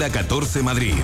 Hora 14 Madrid.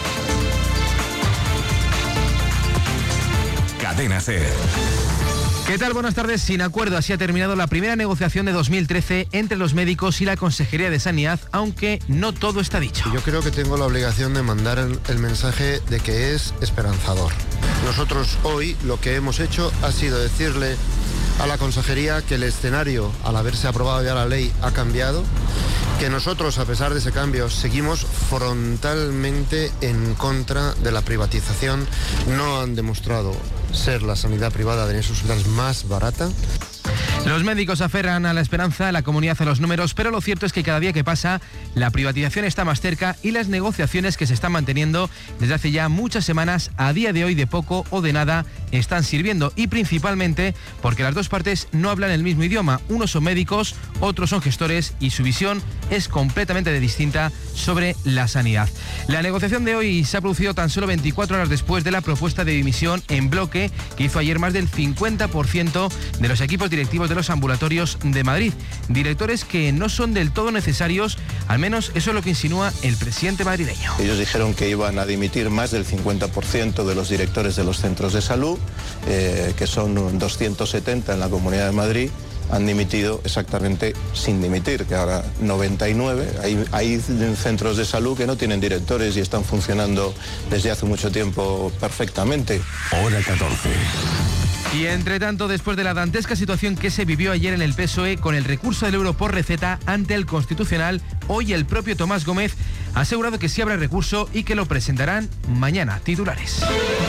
Cadena SER. ¿Qué tal? Buenas tardes. Sin acuerdo, así ha terminado la primera negociación de 2013 entre los médicos y la Consejería de Sanidad, aunque no todo está dicho. Yo creo que tengo la obligación de mandar el mensaje de que es esperanzador. Nosotros hoy lo que hemos hecho ha sido decirle a la Consejería que el escenario, al haberse aprobado ya la ley, ha cambiado, que nosotros, a pesar de ese cambio, seguimos frontalmente en contra de la privatización. No han demostrado ser la sanidad privada de esos hospitales más barata. Los médicos aferran a la esperanza, la comunidad a los números, pero lo cierto es que cada día que pasa, la privatización está más cerca y las negociaciones que se están manteniendo desde hace ya muchas semanas, a día de hoy de poco o de nada, están sirviendo, y principalmente porque las dos partes no hablan el mismo idioma. Unos son médicos, otros son gestores, y su visión es completamente distinta sobre la sanidad. La negociación de hoy se ha producido tan solo 24 horas después de la propuesta de dimisión en bloque que hizo ayer más del 50% de los equipos directivos de los ambulatorios de Madrid. Directores que no son del todo necesarios, al menos eso es lo que insinúa el presidente madrileño. Ellos dijeron que iban a dimitir más del 50% de los directores de los centros de salud, que son 270 en la Comunidad de Madrid. Han dimitido exactamente sin dimitir, que ahora 99. Hay centros de salud que no tienen directores y están funcionando desde hace mucho tiempo perfectamente. Hora 14. Y entre tanto, después de la dantesca situación que se vivió ayer en el PSOE con el recurso del euro por receta ante el Constitucional, hoy el propio Tomás Gómez ha asegurado que sí habrá recurso y que lo presentarán mañana. Titulares.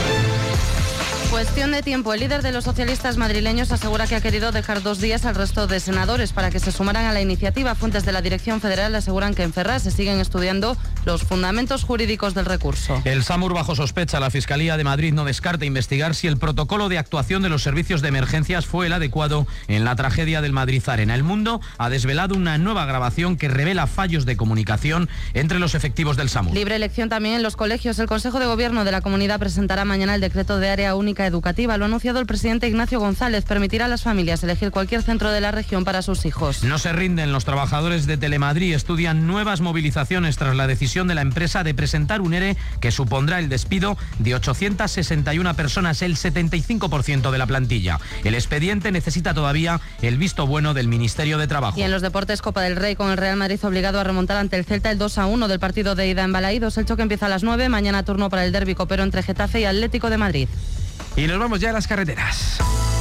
Cuestión de tiempo. El líder de los socialistas madrileños asegura que ha querido dejar 2 días al resto de senadores para que se sumaran a la iniciativa. Fuentes de la Dirección Federal aseguran que en Ferraz se siguen estudiando los fundamentos jurídicos del recurso. El SAMUR bajo sospecha. La Fiscalía de Madrid no descarta investigar si el protocolo de actuación de los servicios de emergencias fue el adecuado en la tragedia del Madrid Arena. El Mundo ha desvelado una nueva grabación que revela fallos de comunicación entre los efectivos del SAMUR. Libre elección también en los colegios. El Consejo de Gobierno de la Comunidad presentará mañana el decreto de área única educativa. Lo ha anunciado el presidente Ignacio González. Permitirá a las familias elegir cualquier centro de la región para sus hijos. No se rinden. Los trabajadores de Telemadrid estudian nuevas movilizaciones tras la decisión de la empresa de presentar un ERE que supondrá el despido de 861 personas, el 75% de la plantilla. El expediente necesita todavía el visto bueno del Ministerio de Trabajo. Y en los deportes, Copa del Rey, con el Real Madrid obligado a remontar ante el Celta el 2-1 del partido de ida en Balaídos. El choque empieza a las 9. Mañana turno para el derbi copero entre Getafe y Atlético de Madrid. Y nos vamos ya a las carreteras.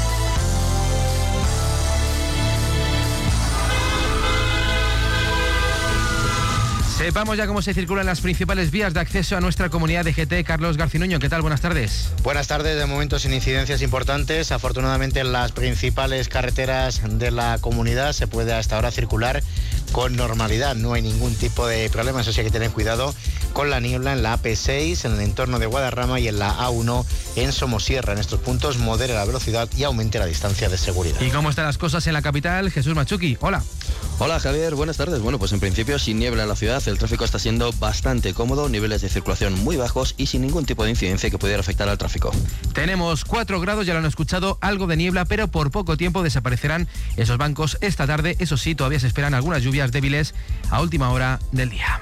Sepamos ya cómo se circulan las principales vías de acceso a nuestra comunidad de GT. Carlos Garcinuño, ¿qué tal? Buenas tardes. Buenas tardes. De momento sin incidencias importantes. Afortunadamente en las principales carreteras de la comunidad se puede hasta ahora circular con normalidad. No hay ningún tipo de problema. Eso sí, hay que tener cuidado con la niebla en la AP6, en el entorno de Guadarrama, y en la A1 en Somosierra. En estos puntos modere la velocidad y aumente la distancia de seguridad. ¿Y cómo están las cosas en la capital? Jesús Machuqui, hola. Hola Javier, buenas tardes. Bueno, pues en principio sin niebla en la ciudad, el tráfico está siendo bastante cómodo, niveles de circulación muy bajos y sin ningún tipo de incidencia que pudiera afectar al tráfico. Tenemos 4 grados, ya lo han escuchado, algo de niebla, pero por poco tiempo desaparecerán esos bancos esta tarde. Eso sí, todavía se esperan algunas lluvias débiles a última hora del día.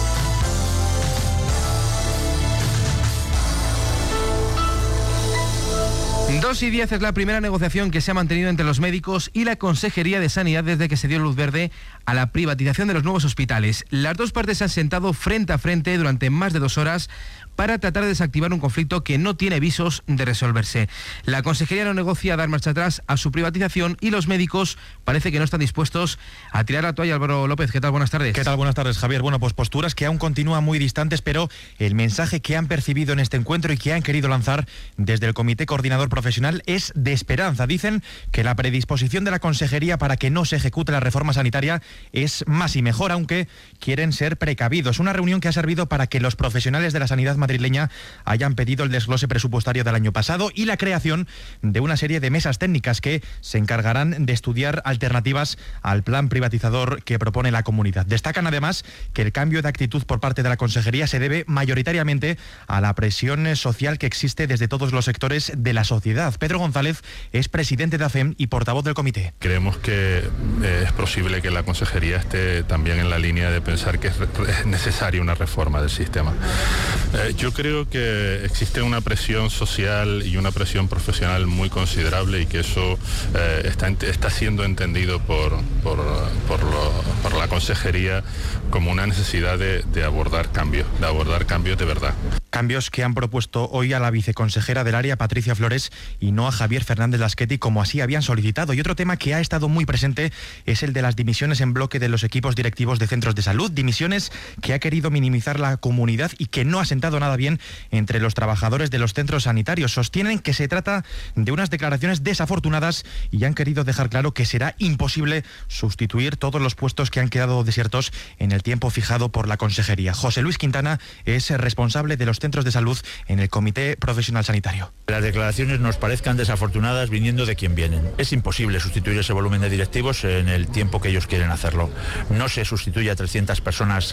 Dos y 10 es la primera negociación que se ha mantenido entre los médicos y la Consejería de Sanidad desde que se dio luz verde a la privatización de los nuevos hospitales. Las dos partes se han sentado frente a frente durante más de 2 horas para tratar de desactivar un conflicto que no tiene visos de resolverse. La Consejería no negocia dar marcha atrás a su privatización y los médicos parece que no están dispuestos a tirar la toalla. Álvaro López, ¿qué tal? Buenas tardes. ¿Qué tal? Buenas tardes, Javier. Bueno, pues posturas que aún continúan muy distantes, pero el mensaje que han percibido en este encuentro y que han querido lanzar desde el Comité Coordinador Profesional es de esperanza. Dicen que la predisposición de la Consejería para que no se ejecute la reforma sanitaria es más y mejor, aunque quieren ser precavidos. Una reunión que ha servido para que los profesionales de la sanidad madrileña madrileña hayan pedido el desglose presupuestario del año pasado y la creación de una serie de mesas técnicas que se encargarán de estudiar alternativas al plan privatizador que propone la comunidad. Destacan además que el cambio de actitud por parte de la Consejería se debe mayoritariamente a la presión social que existe desde todos los sectores de la sociedad. Pedro González es presidente de AFEM y portavoz del comité. Creemos que es posible que la Consejería esté también en la línea de pensar que es necesaria una reforma del sistema. Yo creo que existe una presión social y una presión profesional muy considerable y que eso está siendo entendido por la Consejería como una necesidad de abordar cambios de verdad. Cambios que han propuesto hoy a la viceconsejera del área, Patricia Flores, y no a Javier Fernández Lasqueti, como así habían solicitado. Y otro tema que ha estado muy presente es el de las dimisiones en bloque de los equipos directivos de centros de salud, dimisiones que ha querido minimizar la comunidad y que no ha sentado nada bien entre los trabajadores de los centros sanitarios. Sostienen que se trata de unas declaraciones desafortunadas y han querido dejar claro que será imposible sustituir todos los puestos que han quedado desiertos en el tiempo fijado por la Consejería. José Luis Quintana es responsable de los centros de salud en el Comité Profesional Sanitario. Las declaraciones nos parezcan desafortunadas viniendo de quien vienen. Es imposible sustituir ese volumen de directivos en el tiempo que ellos quieren hacerlo. No se sustituye a 300 personas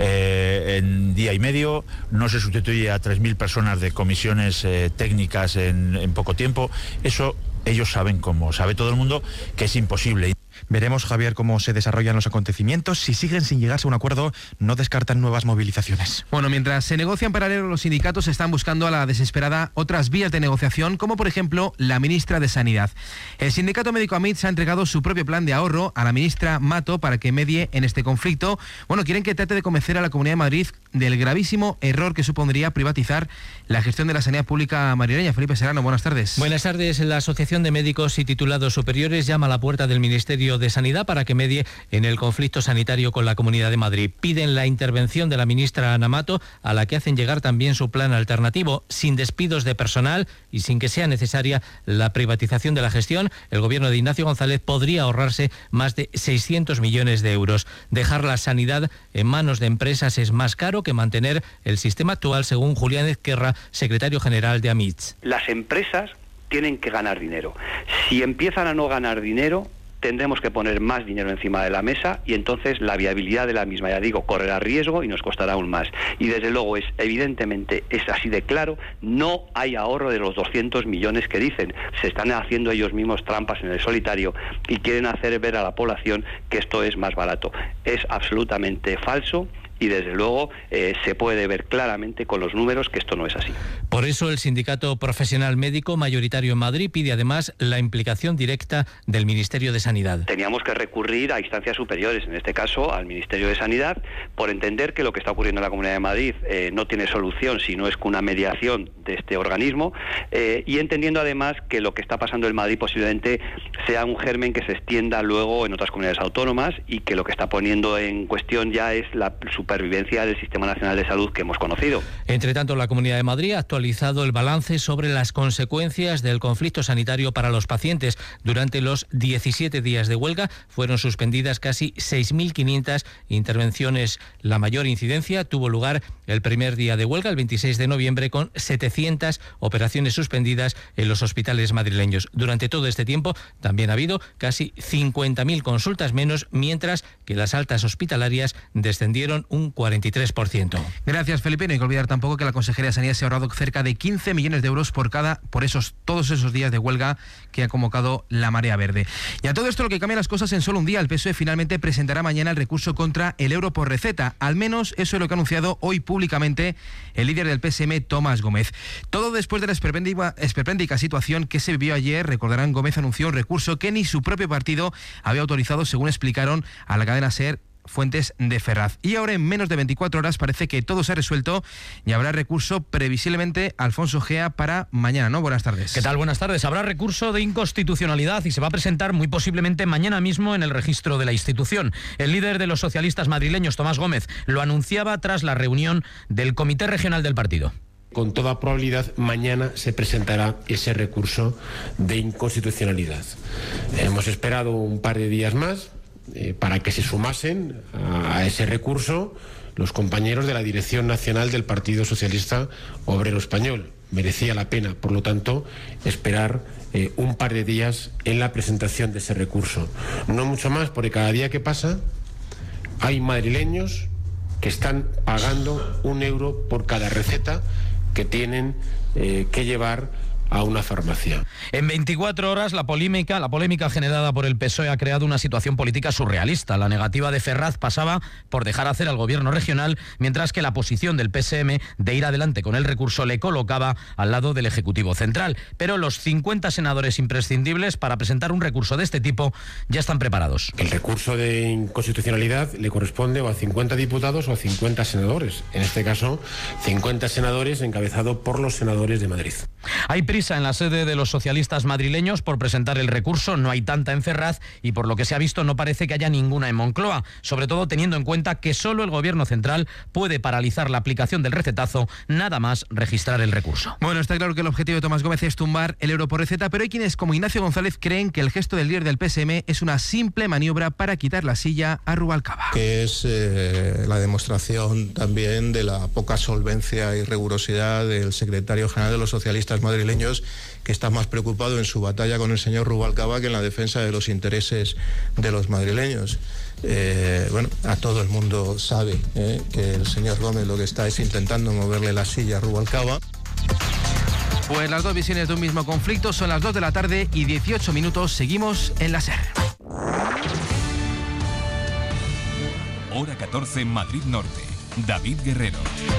en día y medio, no se sustituye a 3.000 personas de comisiones técnicas en poco tiempo. Eso ellos saben, como sabe todo el mundo, que es imposible. Veremos, Javier, cómo se desarrollan los acontecimientos. Si siguen sin llegarse a un acuerdo, no descartan nuevas movilizaciones. Bueno, mientras se negocia en paralelo, los sindicatos están buscando a la desesperada otras vías de negociación, como por ejemplo la ministra de Sanidad. El sindicato médico AMITS ha entregado su propio plan de ahorro a la ministra Mato para que medie en este conflicto. Bueno, quieren que trate de convencer a la Comunidad de Madrid del gravísimo error que supondría privatizar la gestión de la sanidad pública madrileña. Felipe Serrano, buenas tardes. Buenas tardes. La Asociación de Médicos y Titulados Superiores llama a la puerta del Ministerio de Sanidad para que medie en el conflicto sanitario con la Comunidad de Madrid. Piden la intervención de la ministra Ana Mato, a la que hacen llegar también su plan alternativo, sin despidos de personal y sin que sea necesaria la privatización de la gestión. El gobierno de Ignacio González podría ahorrarse más de 600 millones de euros. Dejar la sanidad en manos de empresas es más caro que mantener el sistema actual, según Julián Ezquerra, secretario general de AMITS. Las empresas tienen que ganar dinero. Si empiezan a no ganar dinero, tendremos que poner más dinero encima de la mesa y entonces la viabilidad de la misma, ya digo, correrá riesgo y nos costará aún más. Y desde luego evidentemente es así de claro, no hay ahorro de los 200 millones que dicen. Se están haciendo ellos mismos trampas en el solitario y quieren hacer ver a la población que esto es más barato. Es absolutamente falso. Y desde luego se puede ver claramente con los números que esto no es así. Por eso el Sindicato Profesional Médico mayoritario en Madrid pide además la implicación directa del Ministerio de Sanidad. Teníamos que recurrir a instancias superiores, en este caso al Ministerio de Sanidad, por entender que lo que está ocurriendo en la Comunidad de Madrid no tiene solución si no es con una mediación de este organismo y entendiendo además que lo que está pasando en Madrid posiblemente sea un germen que se extienda luego en otras comunidades autónomas y que lo que está poniendo en cuestión ya es la supervivencia del Sistema Nacional de Salud que hemos conocido. Entre tanto, la Comunidad de Madrid ha actualizado el balance sobre las consecuencias del conflicto sanitario para los pacientes. Durante los 17 días de huelga fueron suspendidas casi 6.500 intervenciones. La mayor incidencia tuvo lugar el primer día de huelga, el 26 de noviembre, con 700 operaciones suspendidas en los hospitales madrileños. Durante todo este tiempo también ha habido casi 50.000 consultas menos, mientras que las altas hospitalarias descendieron un 43%. Gracias, Felipe. No hay que olvidar tampoco que la Consejería de Sanidad se ha ahorrado cerca de 15 millones de euros por todos esos días de huelga que ha convocado la Marea Verde. Y a todo esto, lo que cambia las cosas en solo un día, el PSOE finalmente presentará mañana el recurso contra el euro por receta. Al menos eso es lo que ha anunciado hoy públicamente el líder del PSM, Tomás Gómez. Todo después de la esperpéntica situación que se vivió ayer. Recordarán, Gómez anunció un recurso que ni su propio partido había autorizado, según explicaron a la cadena SER fuentes de Ferraz. Y ahora, en menos de 24 horas, parece que todo se ha resuelto y habrá recurso previsiblemente, Alfonso Gea, para mañana, ¿no? Buenas tardes. ¿Qué tal? Buenas tardes. Habrá recurso de inconstitucionalidad y se va a presentar muy posiblemente mañana mismo en el registro de la institución. El líder de los socialistas madrileños, Tomás Gómez, lo anunciaba tras la reunión del Comité Regional del partido. Con toda probabilidad, mañana se presentará ese recurso de inconstitucionalidad. Hemos esperado un par de días más para que se sumasen a ese recurso. los compañeros de la Dirección Nacional del Partido Socialista Obrero Español. Merecía la pena, por lo tanto, esperar un par de días en la presentación de ese recurso. No mucho más, porque cada día que pasa hay madrileños que están pagando €1 por cada receta que tienen que llevar a una farmacia. En 24 horas la polémica generada por el PSOE ha creado una situación política surrealista. La negativa de Ferraz pasaba por dejar hacer al gobierno regional, mientras que la posición del PSM de ir adelante con el recurso le colocaba al lado del Ejecutivo Central. Pero los 50 senadores imprescindibles para presentar un recurso de este tipo ya están preparados. El recurso de inconstitucionalidad le corresponde o a 50 diputados o a 50 senadores. En este caso, 50 senadores encabezados por los senadores de Madrid. Hay prisa en la sede de los socialistas madrileños por presentar el recurso, no hay tanta en Ferraz y por lo que se ha visto no parece que haya ninguna en Moncloa, sobre todo teniendo en cuenta que solo el gobierno central puede paralizar la aplicación del recetazo, nada más registrar el recurso. Bueno, está claro que el objetivo de Tomás Gómez es tumbar el euro por receta, pero hay quienes como Ignacio González creen que el gesto del líder del PSM es una simple maniobra para quitar la silla a Rubalcaba. Que es la demostración también de la poca solvencia y rigurosidad del secretario general de los socialistas madrileños, que está más preocupado en su batalla con el señor Rubalcaba que en la defensa de los intereses de los madrileños. Bueno, a todo el mundo sabe que el señor Gómez lo que está es intentando moverle la silla a Rubalcaba. Pues las dos visiones de un mismo conflicto. Son las 2 de la tarde y 18 minutos. Seguimos en la SER. Hora 14 en Madrid Norte. David Guerrero.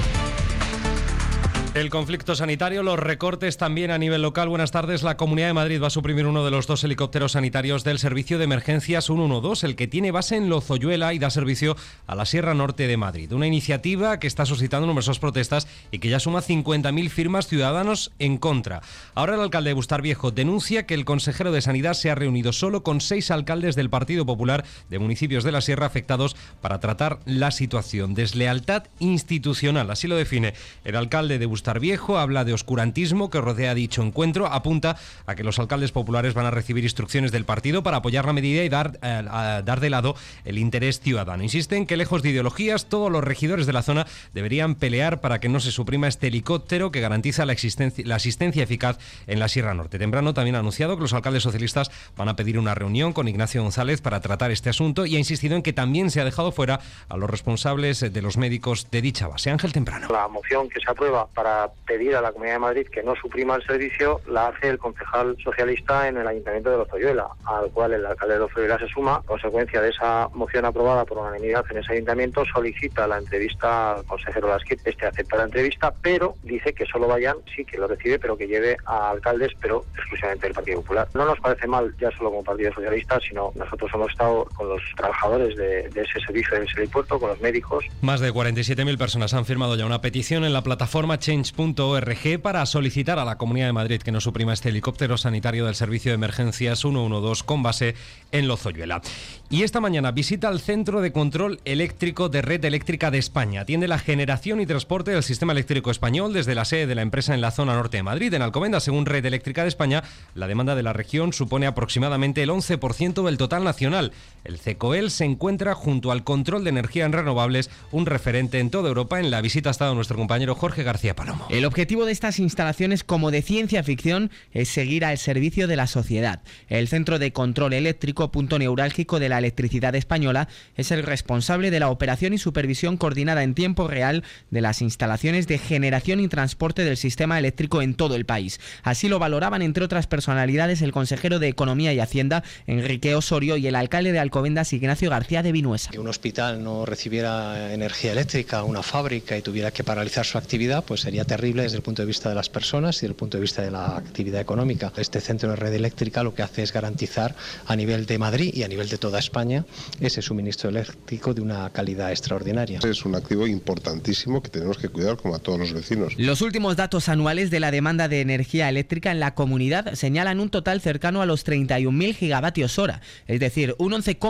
El conflicto sanitario, los recortes también a nivel local. Buenas tardes. La Comunidad de Madrid va a suprimir uno de los 2 helicópteros sanitarios del Servicio de Emergencias 112, el que tiene base en Lozoyuela y da servicio a la Sierra Norte de Madrid. Una iniciativa que está suscitando numerosas protestas y que ya suma 50.000 firmas ciudadanos en contra. Ahora el alcalde de Bustarviejo denuncia que el consejero de Sanidad se ha reunido solo con 6 alcaldes del Partido Popular de municipios de la Sierra afectados para tratar la situación. Deslealtad institucional, así lo define el alcalde de Bustarviejo. Habla de oscurantismo que rodea dicho encuentro, apunta a que los alcaldes populares van a recibir instrucciones del partido para apoyar la medida y dar de lado el interés ciudadano. Insiste en que lejos de ideologías, todos los regidores de la zona deberían pelear para que no se suprima este helicóptero que garantiza la asistencia eficaz en la Sierra Norte. Temprano también ha anunciado que los alcaldes socialistas van a pedir una reunión con Ignacio González para tratar este asunto y ha insistido en que también se ha dejado fuera a los responsables de los médicos de dicha base. Ángel Temprano. La moción que se aprueba para pedir a la Comunidad de Madrid que no suprima el servicio la hace el concejal socialista en el Ayuntamiento de Lozoyuela, al cual el alcalde de Lozoyuela se suma. A consecuencia de esa moción aprobada por unanimidad en ese ayuntamiento, solicita la entrevista al consejero Lasquet. Este acepta la entrevista, pero dice que solo vayan, sí que lo recibe, pero que lleve a alcaldes, pero exclusivamente del Partido Popular. No nos parece mal ya solo como Partido Socialista, sino nosotros hemos estado con los trabajadores de ese servicio de ese helipuerto, con los médicos. Más de 47.000 personas han firmado ya una petición en la plataforma Change.org para solicitar a la Comunidad de Madrid que no suprima este helicóptero sanitario del Servicio de Emergencias 112 con base en Lozoyuela. Y esta mañana visita al Centro de Control Eléctrico de Red Eléctrica de España. Atiende la generación y transporte del sistema eléctrico español desde la sede de la empresa en la zona norte de Madrid. En Alcobendas, según Red Eléctrica de España, la demanda de la región supone aproximadamente el 11% del total nacional. El CECOEL se encuentra junto al control de energías renovables, un referente en toda Europa. En la visita ha estado nuestro compañero Jorge García Palomo. El objetivo de estas instalaciones, como de ciencia ficción, es seguir al servicio de la sociedad. El Centro de Control Eléctrico, punto neurálgico de la electricidad española, es el responsable de la operación y supervisión coordinada en tiempo real de las instalaciones de generación y transporte del sistema eléctrico en todo el país. Así lo valoraban, entre otras personalidades, el consejero de Economía y Hacienda, Enrique Osorio, y el alcalde de Alcobendas, Ignacio García de Vinuesa. Que un hospital no recibiera energía eléctrica, una fábrica, y tuviera que paralizar su actividad, pues sería terrible desde el punto de vista de las personas y desde el punto de vista de la actividad económica. Este centro de red eléctrica lo que hace es garantizar a nivel de Madrid y a nivel de toda España ese suministro eléctrico de una calidad extraordinaria. Es un activo importantísimo que tenemos que cuidar como a todos los vecinos. Los últimos datos anuales de la demanda de energía eléctrica en la comunidad señalan un total cercano a los 31.000 gigavatios hora, es decir, un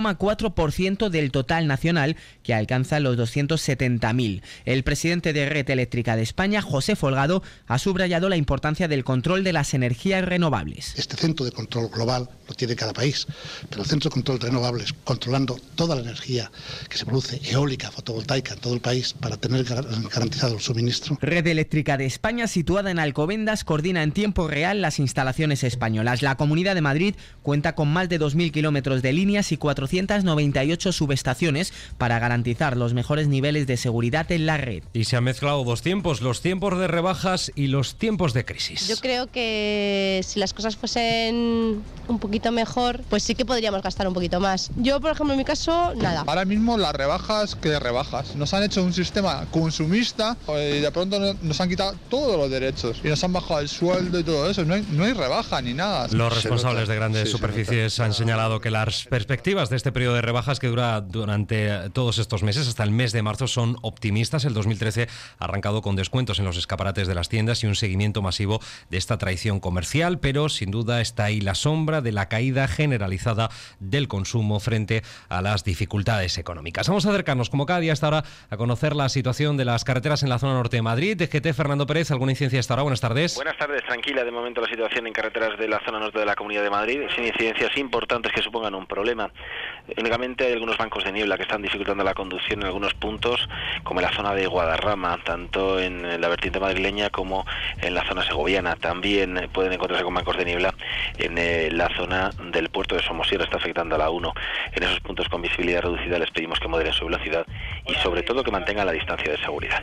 11,4% del total nacional, que alcanza los 270.000. El presidente de Red Eléctrica de España, José José Folgado ha subrayado la importancia del control de las energías renovables. Este centro de control global lo tiene cada país, pero el centro de control de renovables, controlando toda la energía que se produce, eólica, fotovoltaica, en todo el país, para tener garantizado el suministro. Red Eléctrica de España, situada en Alcobendas, coordina en tiempo real las instalaciones españolas. La Comunidad de Madrid cuenta con más de 2.000 kilómetros de líneas y 498 subestaciones para garantizar los mejores niveles de seguridad en la red. Y se han mezclado dos tiempos, los tiempos de rebajas y los tiempos de crisis. Yo creo que si las cosas fuesen un poquito mejor, pues sí que podríamos gastar un poquito más. Yo, por ejemplo, en mi caso, nada. Ahora mismo las rebajas, ¿qué rebajas? Nos han hecho un sistema consumista y de pronto nos han quitado todos los derechos y nos han bajado el sueldo y todo eso. No hay rebaja ni nada. Los responsables de grandes superficies han señalado que las perspectivas de este periodo de rebajas, que dura durante todos estos meses hasta el mes de marzo, son optimistas. El 2013 ha arrancado con descuentos en los escaparates de las tiendas y un seguimiento masivo de esta tradición comercial, pero sin duda está ahí la sombra de la caída generalizada del consumo frente a las dificultades económicas. Vamos a acercarnos, como cada día hasta ahora, a conocer la situación de las carreteras en la zona norte de Madrid. DGT, Fernando Pérez, ¿alguna incidencia hasta ahora? Buenas tardes. Buenas tardes, tranquila de momento la situación en carreteras de la zona norte de la Comunidad de Madrid, sin incidencias importantes que supongan un problema. Únicamente hay algunos bancos de niebla que están dificultando la conducción en algunos puntos, como en la zona de Guadarrama, tanto en la vertiente madrileña como en la zona segoviana. También pueden encontrarse con bancos de niebla en la zona del puerto de Somosierra, está afectando a la 1. En esos puntos con visibilidad reducida les pedimos que moderen su velocidad y sobre todo que mantengan la distancia de seguridad.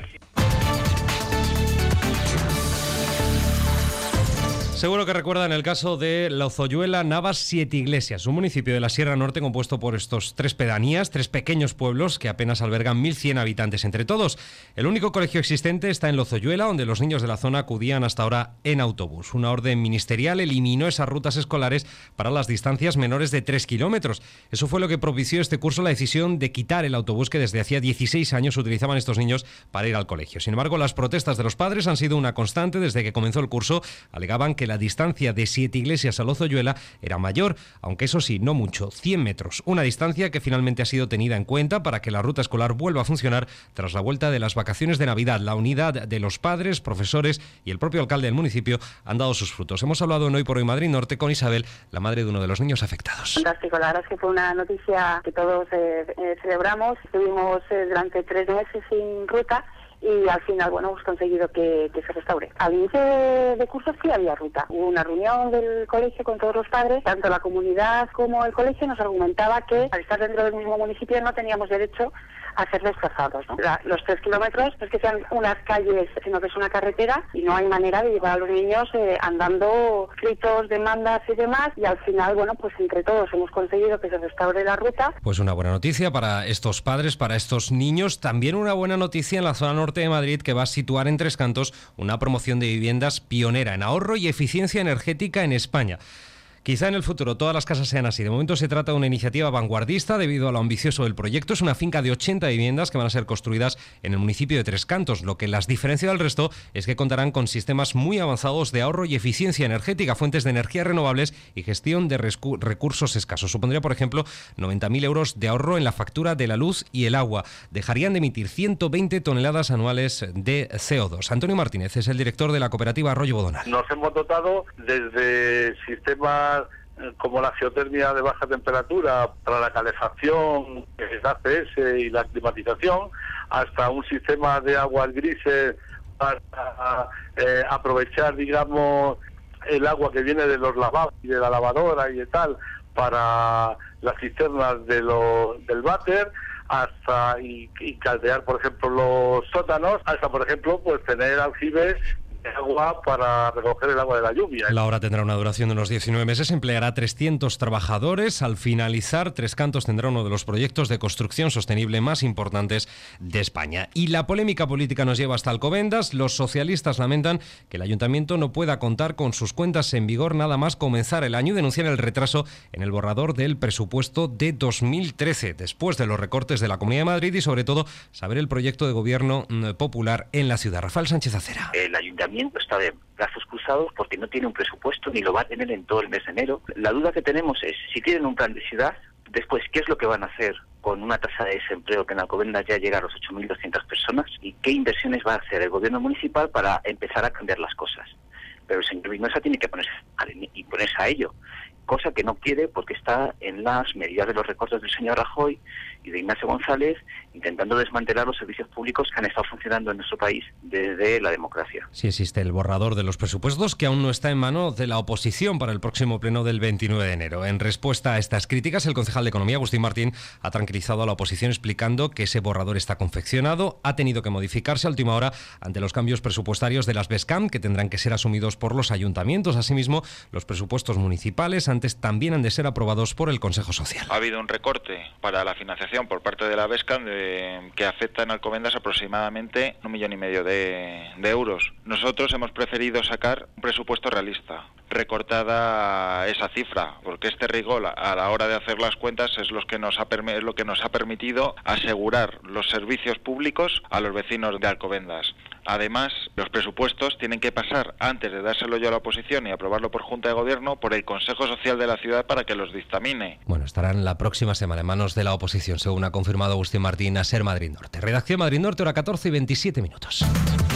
Seguro que recuerdan el caso de Lozoyuela, Navas, Siete Iglesias, un municipio de la Sierra Norte compuesto por estos 3 pedanías, 3 pequeños pueblos que apenas albergan 1.100 habitantes entre todos. El único colegio existente está en Lozoyuela, donde los niños de la zona acudían hasta ahora en autobús. Una orden ministerial eliminó esas rutas escolares para las distancias menores de 3 kilómetros. Eso fue lo que propició este curso la decisión de quitar el autobús que desde hacía 16 años utilizaban estos niños para ir al colegio. Sin embargo, las protestas de los padres han sido una constante desde que comenzó el curso. Alegaban que la distancia de Siete Iglesias a Lozoyuela era mayor, aunque eso sí, no mucho, 100 metros. Una distancia que finalmente ha sido tenida en cuenta para que la ruta escolar vuelva a funcionar tras la vuelta de las vacaciones de Navidad. La unidad de los padres, profesores y el propio alcalde del municipio han dado sus frutos. Hemos hablado en Hoy por Hoy Madrid Norte con Isabel, la madre de uno de los niños afectados. Fantástico, la verdad es que fue una noticia que todos celebramos. Estuvimos durante 3 meses sin ruta y al final, bueno, hemos conseguido que se restaure. Al inicio de cursos sí había ruta. Hubo una reunión del colegio con todos los padres, tanto la comunidad como el colegio nos argumentaba que al estar dentro del mismo municipio no teníamos derecho a ser desplazados, ¿no? Los 3 kilómetros no es que sean unas calles, sino que es una carretera y no hay manera de llevar a los niños andando, escritos, demandas y demás, y al final, bueno, pues entre todos hemos conseguido que se restaure la ruta. Pues una buena noticia para estos padres, para estos niños. También una buena noticia en la zona norte de Madrid, que va a situar en Tres Cantos una promoción de viviendas pionera en ahorro y eficiencia energética en España. Quizá en el futuro todas las casas sean así. De momento se trata de una iniciativa vanguardista debido a lo ambicioso del proyecto. Es una finca de 80 viviendas que van a ser construidas en el municipio de Tres Cantos. Lo que las diferencia del resto es que contarán con sistemas muy avanzados de ahorro y eficiencia energética, fuentes de energía renovables y gestión de recursos escasos. Supondría, por ejemplo, 90.000 euros de ahorro en la factura de la luz y el agua. Dejarían de emitir 120 toneladas anuales de CO2. Antonio Martínez es el director de la cooperativa Arroyo Bodonal. Nos hemos dotado desde sistemas como la geotermia de baja temperatura para la calefacción, el ACS y la climatización, hasta un sistema de aguas grises para aprovechar, digamos, el agua que viene de los lavabos y de la lavadora y de tal para las cisternas del váter, hasta y caldear, por ejemplo, los sótanos, hasta, por ejemplo, pues tener aljibes de agua para recoger el agua de la lluvia. La obra tendrá una duración de unos 19 meses, empleará 300 trabajadores. Al finalizar, Tres Cantos tendrá uno de los proyectos de construcción sostenible más importantes de España. Y la polémica política nos lleva hasta Alcobendas. Los socialistas lamentan que el ayuntamiento no pueda contar con sus cuentas en vigor nada más comenzar el año y denuncian el retraso en el borrador del presupuesto de 2013, después de los recortes de la Comunidad de Madrid y, sobre todo, saber el proyecto de gobierno popular en la ciudad. Rafael Sánchez Acera. El ayuntamiento está de brazos cruzados porque no tiene un presupuesto ni lo va a tener en todo el mes de enero. La duda que tenemos es, si tienen un plan de ciudad, después, ¿qué es lo que van a hacer con una tasa de desempleo que en Alcobendas ya llega a los 8.200 personas, y qué inversiones va a hacer el gobierno municipal para empezar a cambiar las cosas. Pero el señor Vinuesa tiene que ponerse a ello, cosa que no quiere porque está en las medidas de los recortes del señor Rajoy y de Ignacio González, intentando desmantelar los servicios públicos que han estado funcionando en nuestro país desde la democracia. Sí existe el borrador de los presupuestos, que aún no está en manos de la oposición para el próximo pleno del 29 de enero. En respuesta a estas críticas, el concejal de Economía, Agustín Martín, ha tranquilizado a la oposición explicando que ese borrador está confeccionado, ha tenido que modificarse a última hora ante los cambios presupuestarios de las BESCAM, que tendrán que ser asumidos por los ayuntamientos. Asimismo, los presupuestos municipales antes también han de ser aprobados por el Consejo Social. Ha habido un recorte para la financiación por parte de la BESCAM que afecta en Alcobendas aproximadamente 1,5 millones de euros. Nosotros hemos preferido sacar un presupuesto realista, recortada esa cifra, porque este rigor a la hora de hacer las cuentas es lo que nos ha permitido asegurar los servicios públicos a los vecinos de Alcobendas. Además, los presupuestos tienen que pasar, antes de dárselo yo a la oposición y aprobarlo por Junta de Gobierno, por el Consejo Social de la ciudad para que los dictamine. Bueno, estarán la próxima semana en manos de la oposición, según ha confirmado Agustín Martín a Ser Madrid Norte. Redacción Madrid Norte, hora 14:27.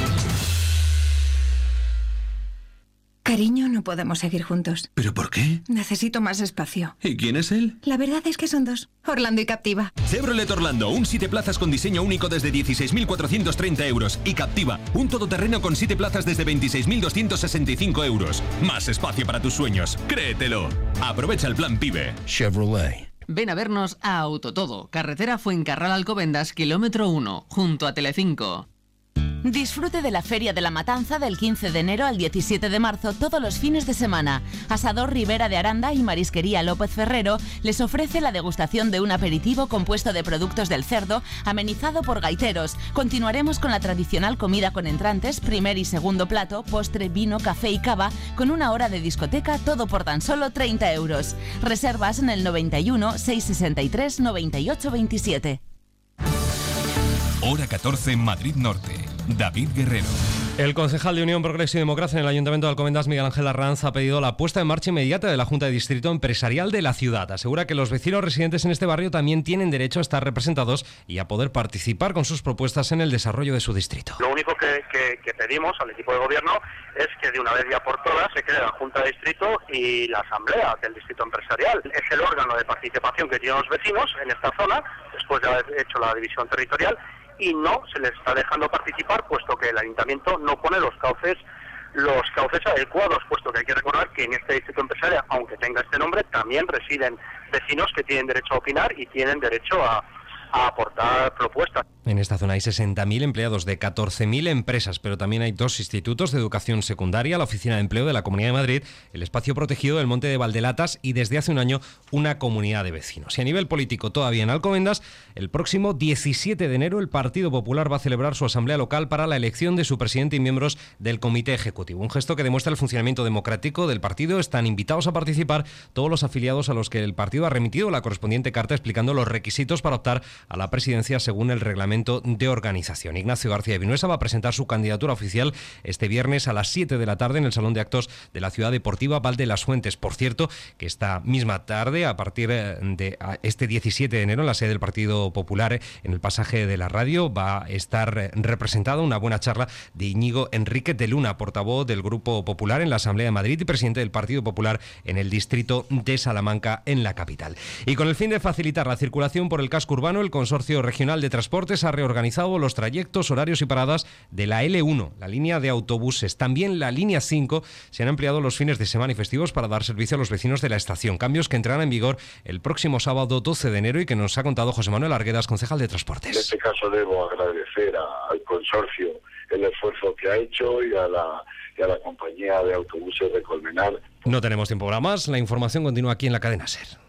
Cariño, no podemos seguir juntos. ¿Pero por qué? Necesito más espacio. ¿Y quién es él? La verdad es que son dos, Orlando y Captiva. Chevrolet Orlando, un 7 plazas con diseño único desde 16.430 euros. Y Captiva, un todoterreno con 7 plazas desde 26.265 euros. Más espacio para tus sueños, créetelo. Aprovecha el plan PIBE. Chevrolet. Ven a vernos a Autotodo, carretera Fuencarral Alcobendas, kilómetro 1, junto a Telecinco. Disfrute de la Feria de la Matanza del 15 de enero al 17 de marzo todos los fines de semana. Asador Ribera de Aranda y Marisquería López Ferrero les ofrece la degustación de un aperitivo compuesto de productos del cerdo, amenizado por gaiteros. Continuaremos con la tradicional comida con entrantes, primer y segundo plato, postre, vino, café y cava, con una hora de discoteca, todo por tan solo 30 euros. Reservas en el 91 663 98 27. Hora 14, Madrid Norte. David Guerrero. El concejal de Unión, Progreso y Democracia en el Ayuntamiento de Alcobendas, Miguel Ángel Arranz, ha pedido la puesta en marcha inmediata de la Junta de Distrito Empresarial de la ciudad. Asegura que los vecinos residentes en este barrio también tienen derecho a estar representados y a poder participar con sus propuestas en el desarrollo de su distrito. Lo único que pedimos al equipo de gobierno es que de una vez ya por todas se cree la Junta de Distrito y la Asamblea del Distrito Empresarial. Es el órgano de participación que tienen los vecinos en esta zona, después de haber hecho la división territorial, y no se les está dejando participar, puesto que el ayuntamiento no pone los cauces adecuados, puesto que hay que recordar que en este distrito empresarial, aunque tenga este nombre, también residen vecinos que tienen derecho a opinar y tienen derecho a aportar propuestas. En esta zona hay 60.000 empleados de 14.000 empresas, pero también hay 2 institutos de educación secundaria, la Oficina de Empleo de la Comunidad de Madrid, el espacio protegido del Monte de Valdelatas y desde hace un año una comunidad de vecinos. Y a nivel político, todavía en Alcobendas, el próximo 17 de enero el Partido Popular va a celebrar su asamblea local para la elección de su presidente y miembros del Comité Ejecutivo. Un gesto que demuestra el funcionamiento democrático del partido. Están invitados a participar todos los afiliados a los que el partido ha remitido la correspondiente carta explicando los requisitos para optar a la presidencia según el reglamento de organización. Ignacio García Vinuesa va a presentar su candidatura oficial este viernes a las 7 de la tarde en el Salón de Actos de la Ciudad Deportiva Val de las Fuentes. Por cierto, que esta misma tarde, a partir de este 17 de enero, en la sede del Partido Popular, en el pasaje de la radio, va a estar representada una buena charla de Íñigo Enrique de Luna, portavoz del Grupo Popular en la Asamblea de Madrid y presidente del Partido Popular en el distrito de Salamanca, en la capital. Y con el fin de facilitar la circulación por el casco urbano, el Consorcio Regional de Transportes ha reorganizado los trayectos, horarios y paradas de la L1, la línea de autobuses. También la línea 5 se han ampliado los fines de semana y festivos para dar servicio a los vecinos de la estación. Cambios que entrarán en vigor el próximo sábado 12 de enero y que nos ha contado José Manuel Arguedas, concejal de Transportes. En este caso debo agradecer al consorcio el esfuerzo que ha hecho y a la compañía de autobuses de Colmenar. No tenemos tiempo para más. La información continúa aquí en la cadena SER.